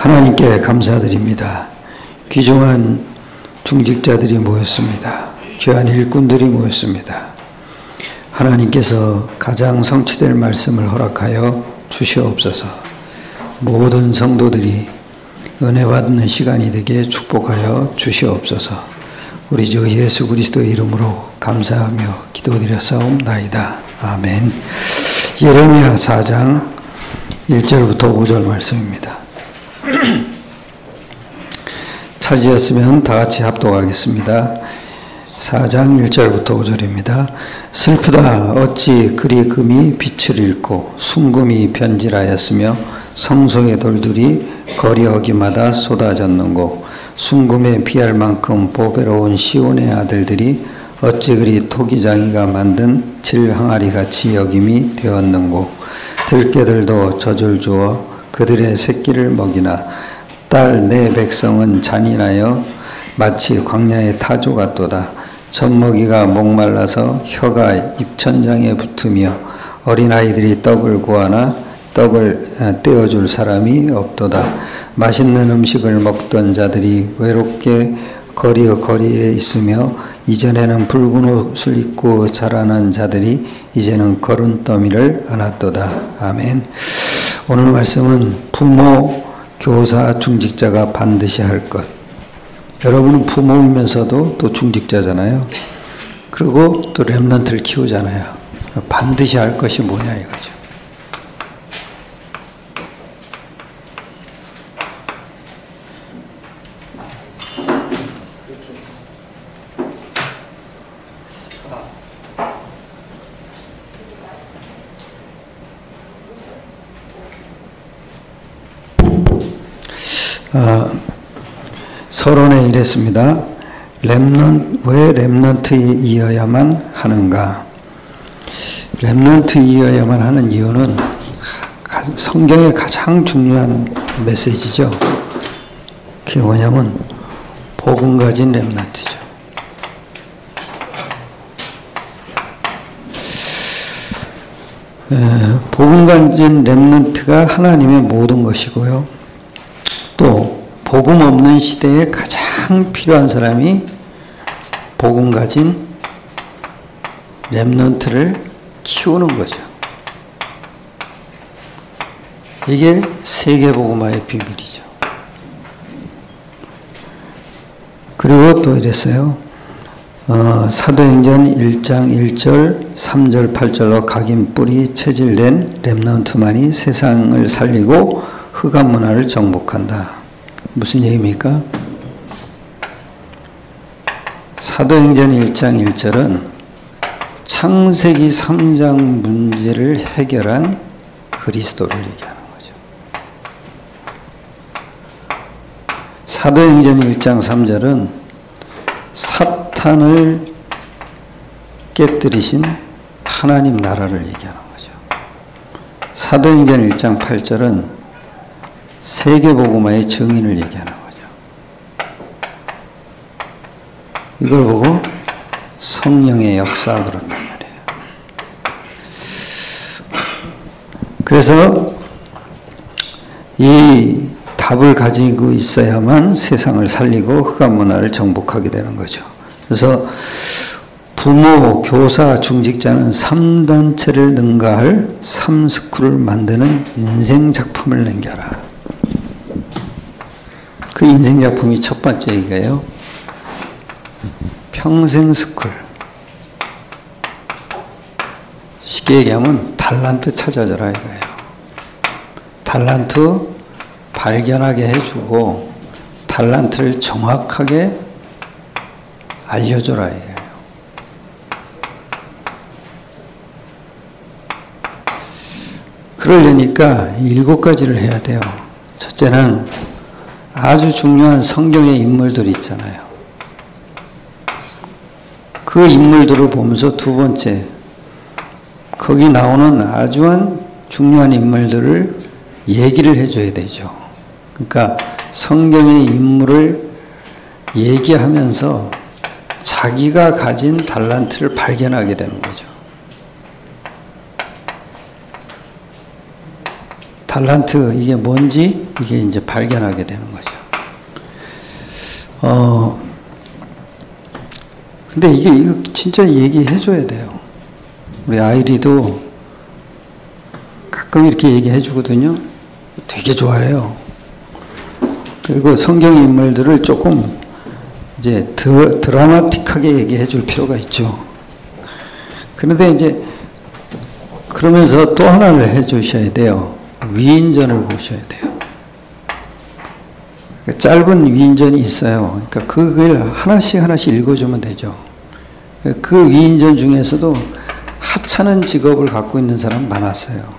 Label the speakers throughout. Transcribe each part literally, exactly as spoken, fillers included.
Speaker 1: 하나님께 감사드립니다. 귀중한 중직자들이 모였습니다. 귀한 일꾼들이 모였습니다. 하나님께서 가장 성취될 말씀을 허락하여 주시옵소서. 모든 성도들이 은혜 받는 시간이 되게 축복하여 주시옵소서. 우리 주 예수 그리스도의 이름으로 감사하며 기도드렸사옵나이다. 아멘. 예레미야 사 장 일 절부터 오 절 말씀입니다. 찾으셨으면 다 같이 합독하겠습니다. 사 장 일 절부터 오 절입니다. 슬프다 어찌 그리 금이 빛을 잃고 순금이 변질하였으며 성소의 돌들이 거리 어기마다 쏟아졌는고 순금에 비할 만큼 보배로운 시온의 아들들이 어찌 그리 토기장이가 만든 질항아리같이 여김이 되었는고 들깨들도 젖을 주어 그들의 새끼를 먹이나 딸 내 백성은 잔인하여 마치 광야의 타조 같도다. 젖먹이가 목말라서 혀가 입천장에 붙으며 어린아이들이 떡을 구하나 떡을 떼어줄 사람이 없도다. 맛있는 음식을 먹던 자들이 외롭게 거리 거리에 있으며 이전에는 붉은 옷을 입고 자라난 자들이 이제는 거른더미를 안았도다. 아멘. 오늘 말씀은 부모, 교사, 중직자가 반드시 할 것. 여러분은 부모이면서도 또 중직자잖아요. 그리고 또 렘넌트를 키우잖아요. 반드시 할 것이 뭐냐 이거죠. 아, 서론에 이랬습니다. 렘넌, 왜 렘넌트이어야만 하는가? 렘넌트이어야만 하는 이유는 성경의 가장 중요한 메시지죠. 그게 뭐냐면 복음 가진 렘넌트죠. 에, 복음 가진 렘넌트가 하나님의 모든 것이고요. 또 복음 없는 시대에 가장 필요한 사람이 복음 가진 렘넌트를 키우는 거죠. 이게 세계복음화의 비밀이죠. 그리고 또 이랬어요. 어, 사도행전 일 장 일 절, 삼 절, 팔 절로 각인 뿌리 체질된 렘넌트만이 세상을 살리고 흑암 문화를 정복한다. 무슨 얘기입니까? 사도행전 일 장 일 절은 창세기 삼 장 문제를 해결한 그리스도를 얘기하는 거죠. 사도행전 일 장 삼 절은 사탄을 깨뜨리신 하나님 나라를 얘기하는 거죠. 사도행전 일 장 팔 절은 세계복음화의 증인을 얘기하는 거죠. 이걸 보고 성령의 역사 그런단 말이에요. 그래서 이 답을 가지고 있어야만 세상을 살리고 흑암 문화를 정복하게 되는 거죠. 그래서 부모, 교사, 중직자는 삼 단체를 능가할 삼 스쿨을 만드는 인생 작품을 남겨라. 그 인생 작품이 첫 번째 이거예요. 평생 스쿨. 쉽게 얘기하면 달란트 찾아줘라 이거예요. 달란트 발견하게 해주고 달란트를 정확하게 알려줘라 이거예요. 그러려니까 일곱 가지를 해야 돼요. 첫째는 아주 중요한 성경의 인물들 있잖아요. 그 인물들을 보면서 두 번째, 거기 나오는 아주 중요한 인물들을 얘기를 해줘야 되죠. 그러니까 성경의 인물을 얘기하면서 자기가 가진 달란트를 발견하게 되는 거죠. 달란트 이게 뭔지 이게 이제 발견하게 되는 거죠. 어, 근데 이게 이거 진짜 얘기해 줘야 돼요. 우리 아이리도 가끔 이렇게 얘기해 주거든요. 되게 좋아해요. 그리고 성경 인물들을 조금 이제 드, 드라마틱하게 얘기해 줄 필요가 있죠. 그런데 이제 그러면서 또 하나를 해 주셔야 돼요. 위인전을 보셔야 돼요. 짧은 위인전이 있어요. 그러니까 그걸 하나씩 하나씩 읽어주면 되죠. 그 위인전 중에서도 하찮은 직업을 갖고 있는 사람 많았어요.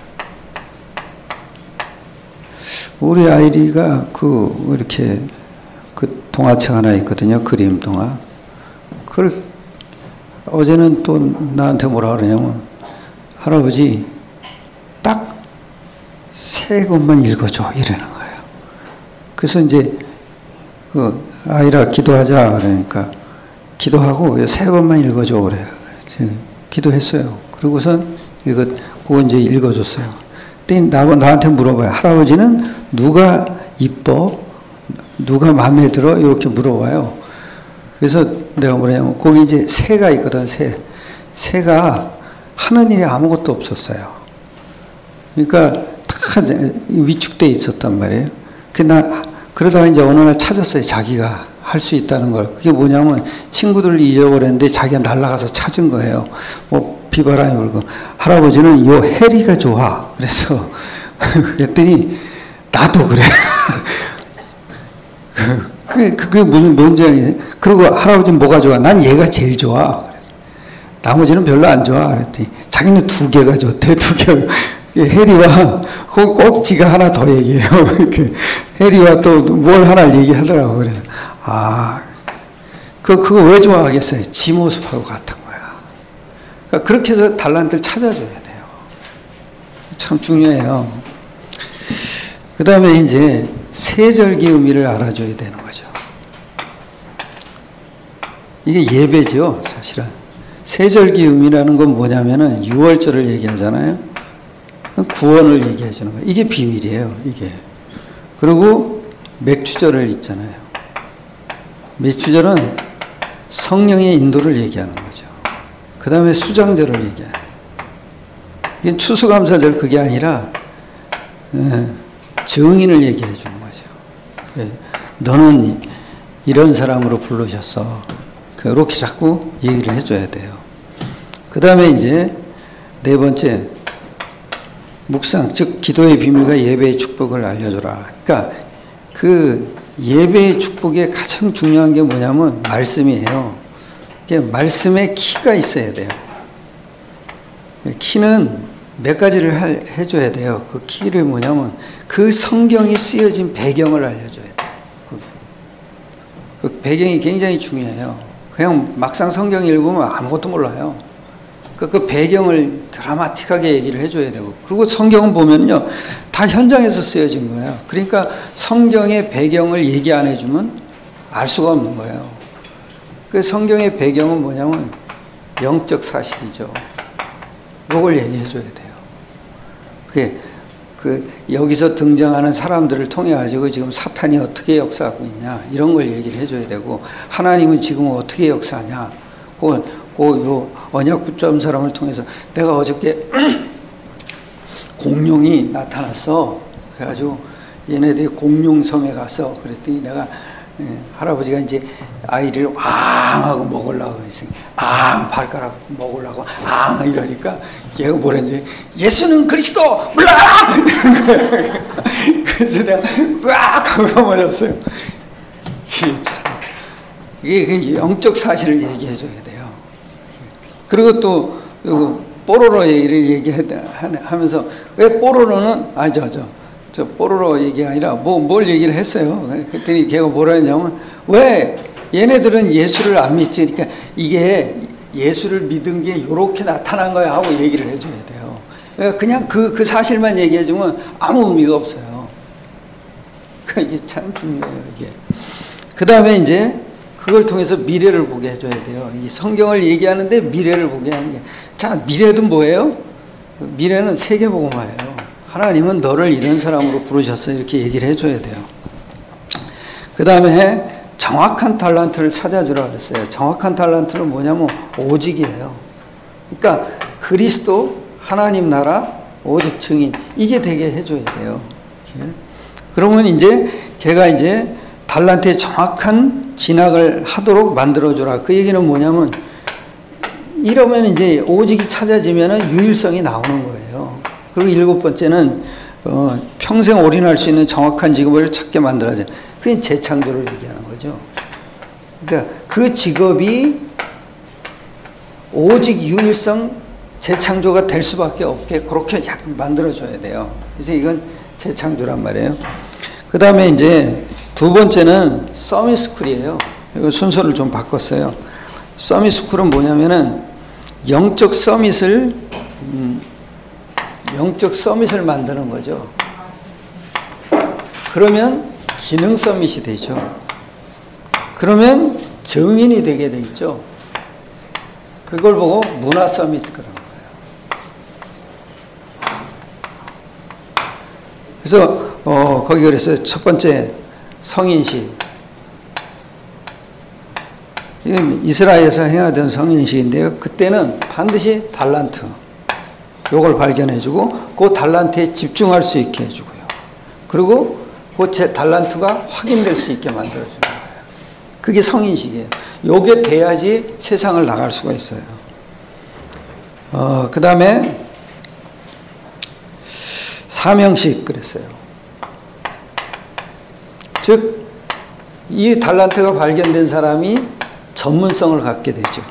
Speaker 1: 우리 아이리가 그 이렇게 그 동화책 하나 있거든요. 그림 동화. 그걸 어제는 또 나한테 뭐라 그러냐면 할아버지 딱 세 권만 읽어줘 이러는 거예요. 그래서 이제 그 아이라 기도하자 그러니까 기도하고 세 번만 읽어줘 그래요. 기도했어요. 그리고선 이거 그거 이제 읽어줬어요. 나한테 물어봐요. 할아버지는 누가 이뻐? 누가 마음에 들어? 이렇게 물어봐요. 그래서 내가 뭐냐면 거기 이제 새가 있거든. 새. 새가 하는 일이 아무것도 없었어요. 그러니까 다 위축돼 있었단 말이에요. 그나 그러다가 이제 어느 날 찾았어요. 자기가 할 수 있다는 걸. 그게 뭐냐면 친구들을 잊어버렸는데 자기가 날아가서 찾은 거예요. 뭐 비바람이 불고 할아버지는 요 해리가 좋아. 그래서 그랬더니 나도 그래. 그게, 그게 무슨 논쟁이에요. 그리고 할아버지는 뭐가 좋아? 난 얘가 제일 좋아. 나머지는 별로 안 좋아. 그랬더니 자기는 두 개가 좋대. 두 개. 해리와 꼭, 꼭 지가 하나 더 얘기해요. 이렇게 해리와 또 뭘 하나 얘기하더라고. 그래서 아, 그 그거 왜 좋아하겠어요? 지 모습하고 같은 거야. 그러니까 그렇게 해서 달란트를 찾아줘야 돼요. 참 중요해요. 그 다음에 이제 세절기 의미를 알아줘야 되는 거죠. 이게 예배죠, 사실은. 세절기 의미라는 건 뭐냐면은 유월절을 얘기하잖아요. 구원을 얘기해 주는 거예요. 이게 비밀이에요, 이게. 그리고 맥추절을 있잖아요. 맥추절은 성령의 인도를 얘기하는 거죠. 그 다음에 수장절을 얘기해요. 이게 추수감사절 그게 아니라 예, 증인을 얘기해 주는 거죠. 예, 너는 이런 사람으로 부르셨어. 그렇게 자꾸 얘기를 해줘야 돼요. 그 다음에 이제 네 번째 묵상, 즉 기도의 비밀과 예배의 축복을 알려줘라. 그러니까 그 예배의 축복의 가장 중요한 게 뭐냐면 말씀이에요. 말씀에 키가 있어야 돼요. 키는 몇 가지를 할, 해줘야 돼요. 그 키를 뭐냐면 그 성경이 쓰여진 배경을 알려줘야 돼요. 그, 그 배경이 굉장히 중요해요. 그냥 막상 성경 읽으면 아무것도 몰라요. 그, 그 배경을 드라마틱하게 얘기를 해줘야 되고, 그리고 성경은 보면요 다 현장에서 쓰여진 거예요. 그러니까 성경의 배경을 얘기 안 해주면 알 수가 없는 거예요. 그 성경의 배경은 뭐냐면 영적 사실이죠. 이걸 얘기해 줘야 돼요. 그게 그 여기서 등장하는 사람들을 통해 가지고 지금 사탄이 어떻게 역사하고 있냐 이런 걸 얘기를 해줘야 되고, 하나님은 지금 어떻게 역사하냐. 그, 그 요 언약 붙잡은 사람을 통해서 내가 어저께 공룡이 나타났어. 그래가지고 얘네들이 공룡섬에 가서 그랬더니 내가 예, 할아버지가 이제 아이를 앙 하고 먹으려고 그랬어요. 앙 발가락 먹으려고 앙 이러니까 얘가 뭐랬는지 예수는 그리스도 물러가라! 그래서 내가 으악 하고 넘어졌어요. 이게 영적 사실을 얘기해 줘야 돼요. 그리고 또 뽀로로 얘기를 얘기하면서 왜 뽀로로는 아저 저 저 뽀로로 얘기 아니라 뭐 뭘 얘기를 했어요. 그랬더니 걔가 뭐라 했냐면 왜 얘네들은 예수를 안 믿지? 그러니까 이게 예수를 믿은 게 이렇게 나타난 거야 하고 얘기를 해줘야 돼요. 그러니까 그냥 그, 그 사실만 얘기해주면 아무 의미가 없어요. 이게 참 중요해요, 이게. 그 다음에 이제 그걸 통해서 미래를 보게 해줘야 돼요. 이 성경을 얘기하는데 미래를 보게 하는 게. 자, 미래도 뭐예요? 미래는 세계복음화예요. 하나님은 너를 이런 사람으로 부르셨어. 이렇게 얘기를 해줘야 돼요. 그 다음에 정확한 달란트를 찾아주라 그랬어요. 정확한 달란트는 뭐냐면 오직이에요. 그러니까 그리스도, 하나님 나라, 오직 증인. 이게 되게 해줘야 돼요. 이렇게. 그러면 이제 걔가 이제 달란트에 정확한 진학을 하도록 만들어주라. 그 얘기는 뭐냐면 이러면 이제 오직이 찾아지면은 유일성이 나오는 거예요. 그리고 일곱 번째는 어, 평생 올인할 수 있는 정확한 직업을 찾게 만들어줘. 그게 재창조를 얘기하는 거죠. 그러니까 그 직업이 오직 유일성 재창조가 될 수밖에 없게 그렇게 만들어줘야 돼요. 그래서 이건 재창조란 말이에요. 그 다음에 이제 두 번째는 서밋스쿨이에요. 이거 순서를 좀 바꿨어요. 서밋스쿨은 뭐냐면은 영적 서밋을 음, 영적 서밋을 만드는 거죠. 그러면 기능 서밋이 되죠. 그러면 정인이 되게 돼 있죠. 그걸 보고 문화 서밋 그런 거예요. 그래서 어, 거기 그랬어요. 첫 번째 성인식. 이건 이스라엘에서 행하던 성인식인데요. 그때는 반드시 달란트, 요걸 발견해주고 그 달란트에 집중할 수 있게 해주고요. 그리고 그 제 달란트가 확인될 수 있게 만들어주는 거예요. 그게 성인식이에요. 요게 돼야지 세상을 나갈 수가 있어요. 어, 그 다음에 사명식 그랬어요. 즉, 이 달란트가 발견된 사람이 전문성을 갖게 되죠.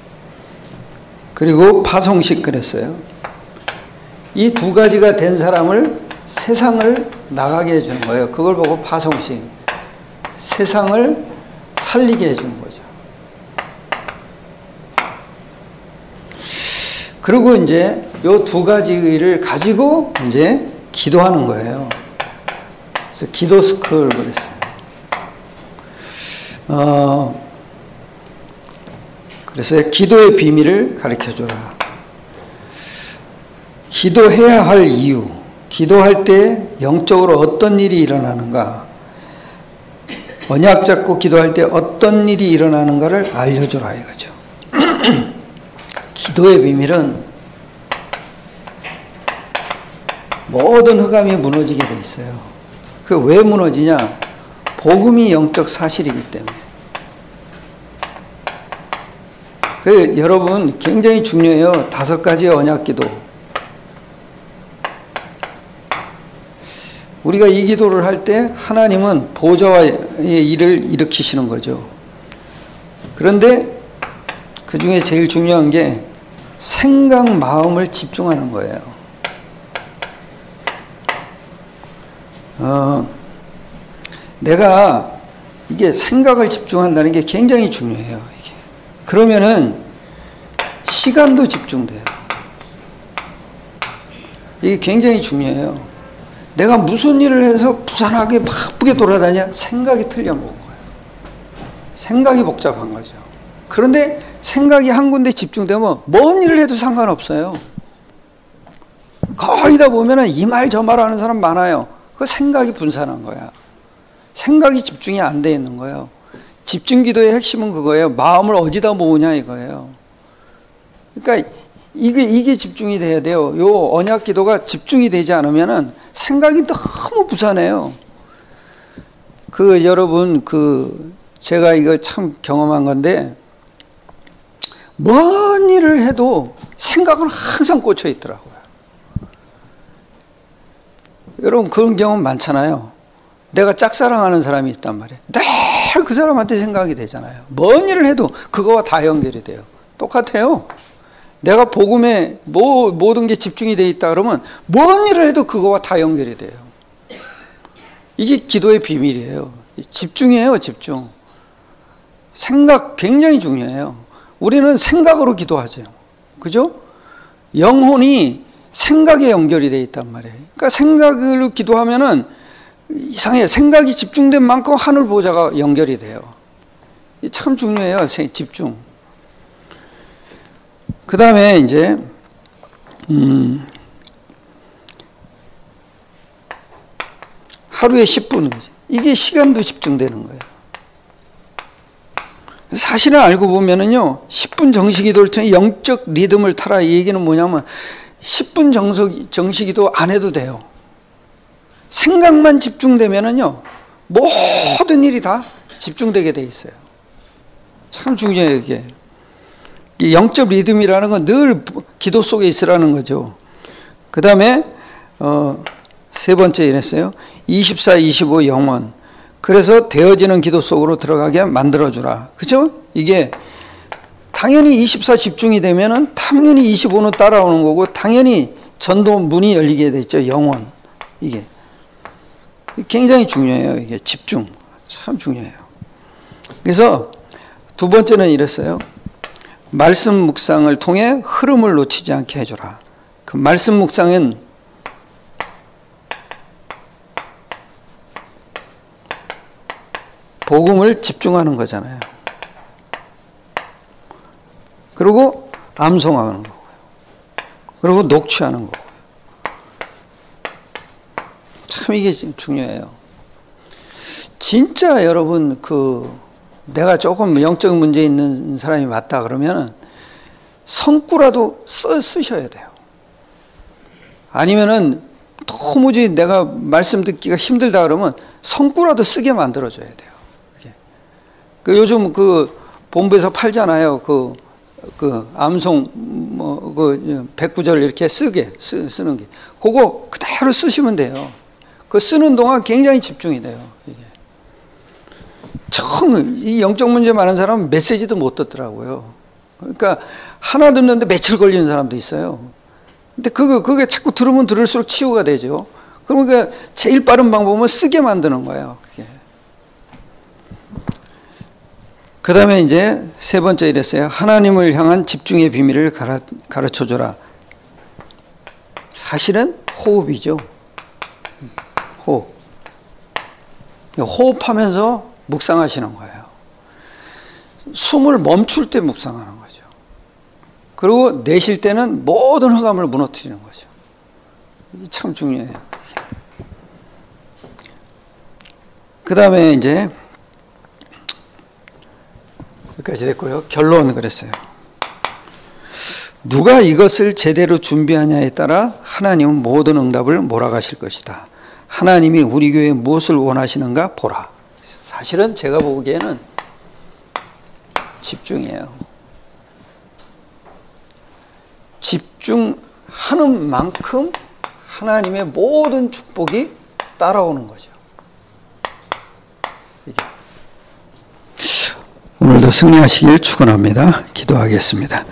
Speaker 1: 그리고 파송식 그랬어요. 이 두 가지가 된 사람을 세상을 나가게 해주는 거예요. 그걸 보고 파송식. 세상을 살리게 해주는 거죠. 그리고 이제 요 두 가지를 가지고 이제 기도하는 거예요. 그래서 기도 스쿨 그랬어요. 어, 그래서 기도의 비밀을 가르쳐줘라. 기도해야 할 이유, 기도할 때 영적으로 어떤 일이 일어나는가, 언약 잡고 기도할 때 어떤 일이 일어나는가를 알려줘라 이거죠. 기도의 비밀은 모든 흑암이 무너지게 돼 있어요. 그 왜 무너지냐? 복음이 영적 사실이기 때문에. 그 여러분 굉장히 중요해요. 다섯 가지의 언약 기도. 우리가 이 기도를 할 때 하나님은 보좌의 일을 일으키시는 거죠. 그런데 그 중에 제일 중요한 게 생각, 마음을 집중하는 거예요. 어, 내가 이게 생각을 집중한다는 게 굉장히 중요해요. 이게. 그러면은 시간도 집중돼요. 이게 굉장히 중요해요. 내가 무슨 일을 해서 부산하게 바쁘게 돌아다녀? 생각이 틀려먹은 거예요. 생각이 복잡한 거죠. 그런데 생각이 한 군데 집중되면 뭔 일을 해도 상관없어요. 거의 다 보면은 이 말 저 말 하는 사람 많아요. 그 생각이 분산한 거야. 생각이 집중이 안 돼 있는 거예요. 집중 기도의 핵심은 그거예요. 마음을 어디다 모으냐 이거예요. 그러니까 이게, 이게 집중이 돼야 돼요. 요 언약 기도가 집중이 되지 않으면은 생각이 너무 부산해요. 그 여러분 그 제가 이거 참 경험한 건데 뭔 일을 해도 생각은 항상 꽂혀 있더라고요. 여러분 그런 경험 많잖아요. 내가 짝사랑하는 사람이 있단 말이에요. 늘 그 사람한테 생각이 되잖아요. 뭔 일을 해도 그거와 다 연결이 돼요. 똑같아요. 내가 복음에 뭐, 모든 게 집중이 돼 있다 그러면 뭔 일을 해도 그거와 다 연결이 돼요. 이게 기도의 비밀이에요. 집중이에요, 집중. 생각 굉장히 중요해요. 우리는 생각으로 기도하죠. 그죠? 영혼이 생각에 연결이 돼 있단 말이에요. 그러니까 생각으로 기도하면은 이상해요. 생각이 집중된 만큼 하늘 보좌가 연결이 돼요. 참 중요해요, 집중. 그 다음에 이제, 음, 하루에 십 분. 이게 시간도 집중되는 거예요. 사실은 알고 보면은요, 십 분 정식기도를 통해 영적 리듬을 타라. 이 얘기는 뭐냐면, 십 분 정식, 정식기도 안 해도 돼요. 생각만 집중되면은요, 모든 일이 다 집중되게 돼 있어요. 참 중요해요, 이게. 이 영적 리듬이라는 건 늘 기도 속에 있으라는 거죠. 그 다음에, 어, 세 번째 이랬어요. 이십사, 이십오 영원. 그래서 되어지는 기도 속으로 들어가게 만들어주라. 그죠? 이게 당연히 이십사 집중이 되면은 당연히 이십오는 따라오는 거고, 당연히 전도 문이 열리게 되죠. 영원. 이게. 굉장히 중요해요. 이게 집중. 참 중요해요. 그래서 두 번째는 이랬어요. 말씀 묵상을 통해 흐름을 놓치지 않게 해줘라. 그 말씀 묵상은 복음을 집중하는 거잖아요. 그리고 암송하는 거고요. 그리고 녹취하는 거고요. 참 이게 중요해요. 진짜 여러분 그 내가 조금 영적 문제 있는 사람이 맞다 그러면은 성구라도 써, 쓰셔야 돼요. 아니면은 도무지 내가 말씀 듣기가 힘들다 그러면 성구라도 쓰게 만들어줘야 돼요. 그 요즘 그 본부에서 팔잖아요. 그, 그 암송 뭐 그 백구절 이렇게 쓰게 쓰, 쓰는 게 그거 그대로 쓰시면 돼요. 그 쓰는 동안 굉장히 집중이 돼요. 이게 정 이 영적 문제 많은 사람은 메시지도 못 듣더라고요. 그러니까 하나 듣는데 며칠 걸리는 사람도 있어요. 근데 그거 그게 자꾸 들으면 들을수록 치유가 되죠. 그러니까 제일 빠른 방법은 쓰게 만드는 거예요. 그게. 그 다음에 이제 세 번째 이랬어요. 하나님을 향한 집중의 비밀을 가르쳐 줘라. 사실은 호흡이죠. 호흡. 호흡하면서 묵상하시는 거예요. 숨을 멈출 때 묵상하는 거죠. 그리고 내쉴 때는 모든 흑암을 무너뜨리는 거죠. 이게 참 중요해요. 그 다음에 이제 여기까지 됐고요. 결론은 그랬어요. 누가 이것을 제대로 준비하냐에 따라 하나님은 모든 응답을 몰아가실 것이다. 하나님이 우리 교회에 무엇을 원하시는가 보라. 사실은 제가 보기에는 집중이에요. 집중하는 만큼 하나님의 모든 축복이 따라오는 거죠. 이게. 오늘도 승리하시길 축원합니다. 기도하겠습니다.